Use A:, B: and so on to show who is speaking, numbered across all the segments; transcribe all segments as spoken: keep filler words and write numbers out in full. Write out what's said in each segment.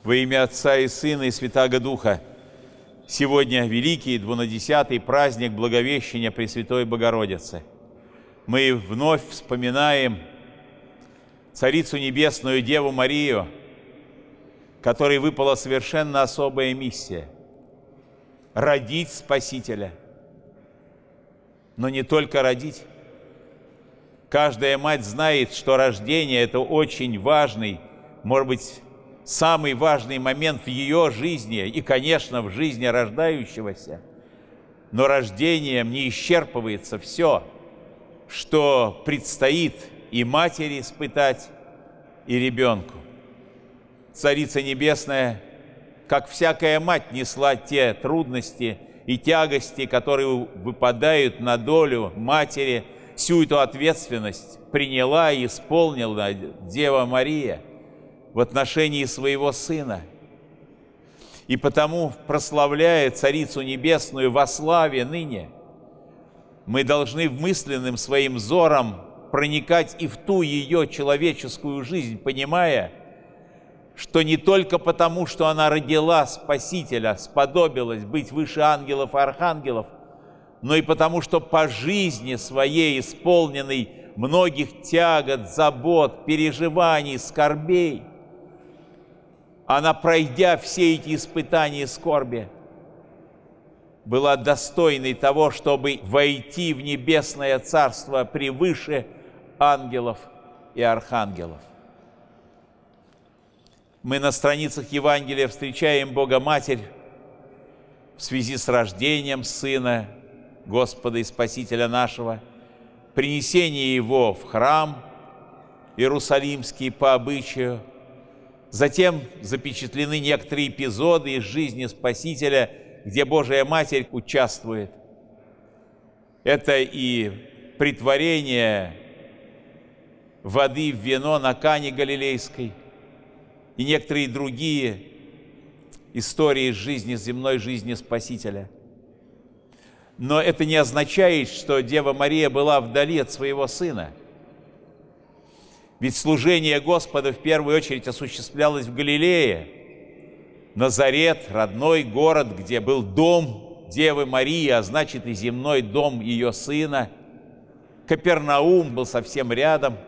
A: Во имя Отца и Сына и Святаго Духа. Сегодня великий двунадесятый праздник Благовещения Пресвятой Богородицы. Мы вновь вспоминаем Царицу Небесную Деву Марию, которой выпала совершенно особая миссия – родить Спасителя. Но не только родить. Каждая мать знает, что рождение – это очень важный, может быть, самый важный момент в ее жизни и, конечно, в жизни рождающегося. Но рождением не исчерпывается все, что предстоит и матери испытать, и ребенку. Царица Небесная, как всякая мать, несла те трудности и тягости, которые выпадают на долю матери. Всю эту ответственность приняла и исполнила Дева Мария в отношении своего Сына. И потому, прославляя Царицу Небесную во славе ныне, мы должны мысленным своим взором проникать и в ту ее человеческую жизнь, понимая, что не только потому, что она родила Спасителя, сподобилась быть выше ангелов и архангелов, но и потому, что по жизни своей, исполненной многих тягот, забот, переживаний, скорбей, она, пройдя все эти испытания и скорби, была достойной того, чтобы войти в небесное царство превыше ангелов и архангелов. Мы на страницах Евангелия встречаем Бога-Матерь в связи с рождением Сына Господа и Спасителя нашего, принесение Его в храм Иерусалимский по обычаю. Затем запечатлены некоторые эпизоды из жизни Спасителя, где Божия Матерь участвует. Это и претворение воды в вино на Кане Галилейской, и некоторые другие истории из жизни, земной жизни Спасителя. Но это не означает, что Дева Мария была вдали от своего Сына. Ведь служение Господа в первую очередь осуществлялось в Галилее. Назарет, родной город, где был дом Девы Марии, а значит и земной дом ее Сына. Капернаум был совсем рядом.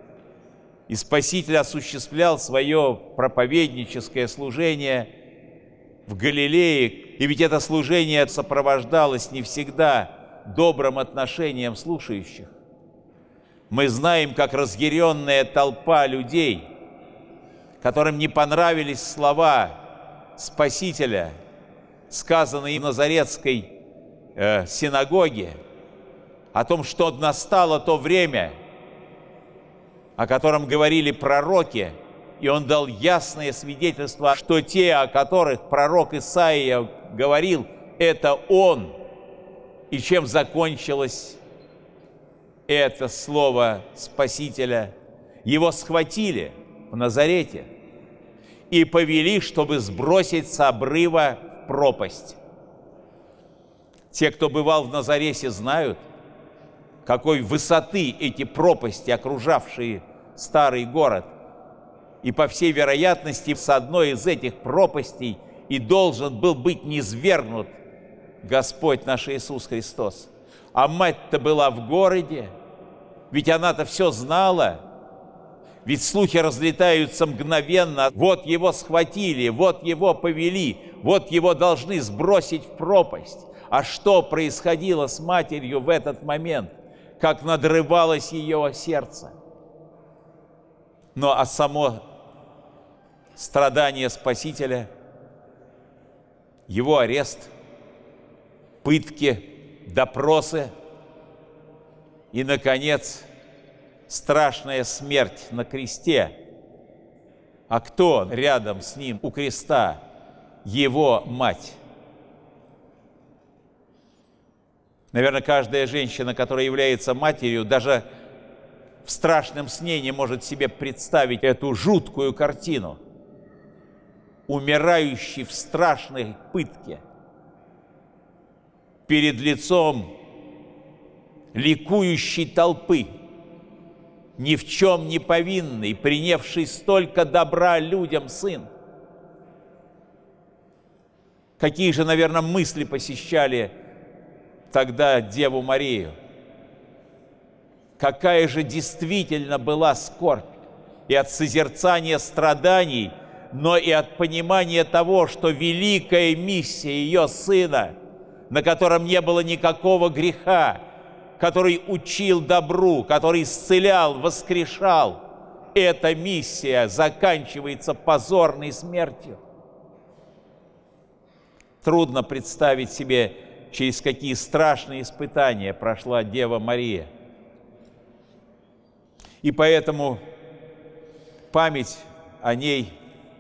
A: И Спаситель осуществлял свое проповедническое служение в Галилее. И ведь это служение сопровождалось не всегда добрым отношением слушающих. Мы знаем, как разъяренная толпа людей, которым не понравились слова Спасителя, сказанные в Назаретской э, синагоге, о том, что настало то время, о котором говорили пророки, и он дал ясное свидетельство, что те, о которых пророк Исаия говорил, это он. И чем закончилось это слово Спасителя? Его схватили в Назарете и повели, чтобы сбросить с обрыва в пропасть. Те, кто бывал в Назарете, знают, какой высоты эти пропасти, окружавшие старый город. И, по всей вероятности, с одной из этих пропастей и должен был быть низвергнут Господь наш Иисус Христос. А мать-то была в городе, ведь она-то все знала. Ведь слухи разлетаются мгновенно. Вот его схватили, вот его повели, вот его должны сбросить в пропасть. А что происходило с матерью в этот момент? Как надрывалось ее сердце. Но а само страдание Спасителя, его арест, пытки, допросы и, наконец, страшная смерть на кресте. А кто рядом с ним у креста? Его мать. Наверное, каждая женщина, которая является матерью, даже в страшном сне не может себе представить эту жуткую картину. Умирающий в страшной пытке перед лицом ликующей толпы, ни в чем не повинный, принявший столько добра людям сын. Какие же, наверное, мысли посещали тогда Деву Марию? Какая же действительно была скорбь и от созерцания страданий, но и от понимания того, что великая миссия ее Сына, на котором не было никакого греха, который учил добру, который исцелял, воскрешал, эта миссия заканчивается позорной смертью. Трудно представить себе, через какие страшные испытания прошла Дева Мария. И поэтому память о ней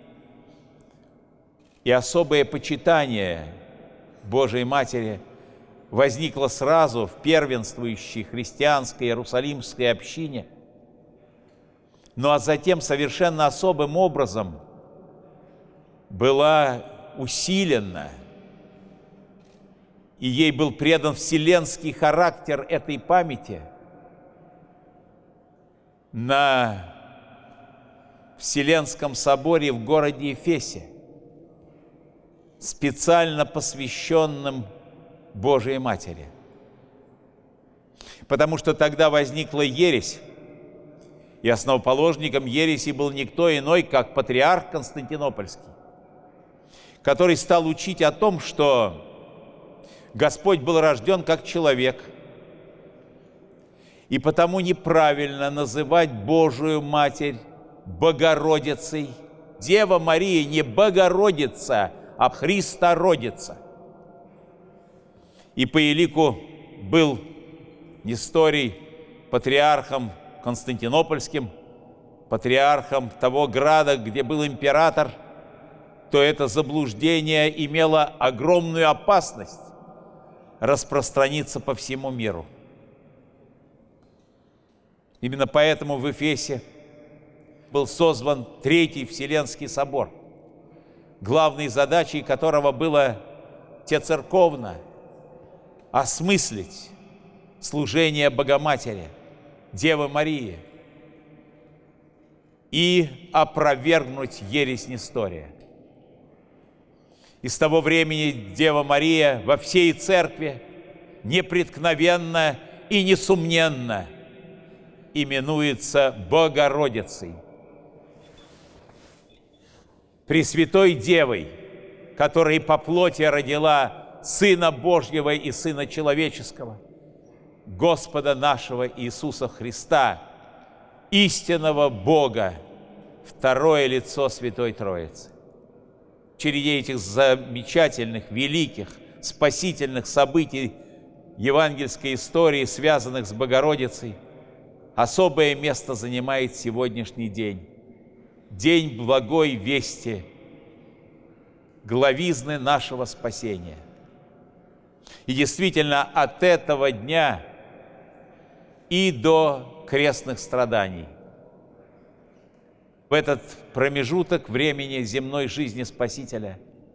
A: и особое почитание Божией Матери возникло сразу в первенствующей христианской иерусалимской общине, ну а затем совершенно особым образом была усилена, и ей был предан вселенский характер этой памяти на Вселенском соборе в городе Эфесе, специально посвященном Божией Матери. Потому что тогда возникла ересь, и основоположником ереси был никто иной, как патриарх Константинопольский, который стал учить о том, что Господь был рожден как человек, и потому неправильно называть Божию Матерь Богородицей. Дева Мария не Богородица, а Христородица. И по елику был Несторий патриархом Константинопольским, патриархом того града, где был император, то это заблуждение имело огромную опасность распространиться по всему миру. Именно поэтому в Эфесе был созван Третий Вселенский собор, главной задачей которого было церковно осмыслить служение Богоматери, Девы Марии, и опровергнуть ересь Нестория. И с того времени Дева Мария во всей церкви непреткновенно и несомненно именуется Богородицей, Пресвятой Девой, которая по плоти родила Сына Божьего и Сына Человеческого, Господа нашего Иисуса Христа, истинного Бога, второе лицо Святой Троицы. В череде этих замечательных, великих, спасительных событий евангельской истории, связанных с Богородицей, особое место занимает сегодняшний день. День благой вести, главизны нашего спасения. И действительно, от этого дня и до крестных страданий, в этот промежуток времени земной жизни Спасителя,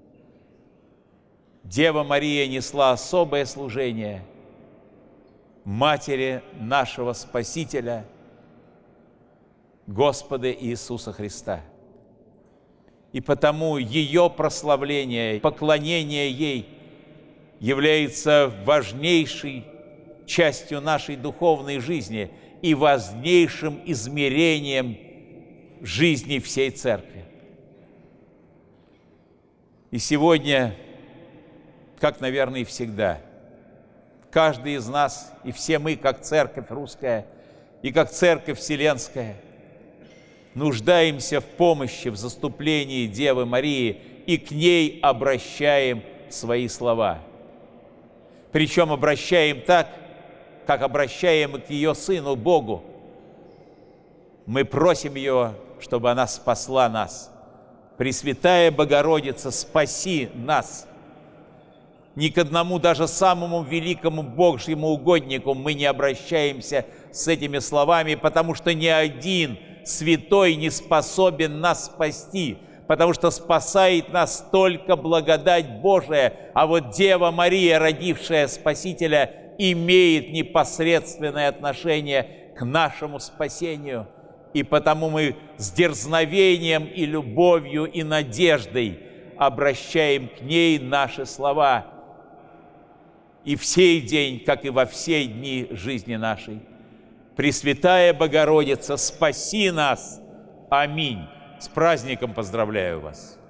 A: Дева Мария несла особое служение Матери нашего Спасителя, Господа Иисуса Христа. И потому ее прославление, поклонение ей является важнейшей частью нашей духовной жизни и важнейшим измерением жизни всей Церкви. И сегодня, как, наверное, и всегда, каждый из нас, и все мы, как Церковь русская, и как Церковь Вселенская, нуждаемся в помощи, в заступлении Девы Марии, и к ней обращаем свои слова. Причем обращаем так, как обращаем и к ее Сыну Богу. Мы просим ее, чтобы она спасла нас. Пресвятая Богородица, спаси нас. Ни к одному, даже самому великому Божьему угоднику мы не обращаемся с этими словами, потому что ни один святой не способен нас спасти, потому что спасает нас только благодать Божия, а вот Дева Мария, родившая Спасителя, имеет непосредственное отношение к нашему спасению. И потому мы с дерзновением и любовью и надеждой обращаем к ней наши слова. И в сей день, как и во все дни жизни нашей. Пресвятая Богородица, спаси нас! Аминь. С праздником поздравляю вас!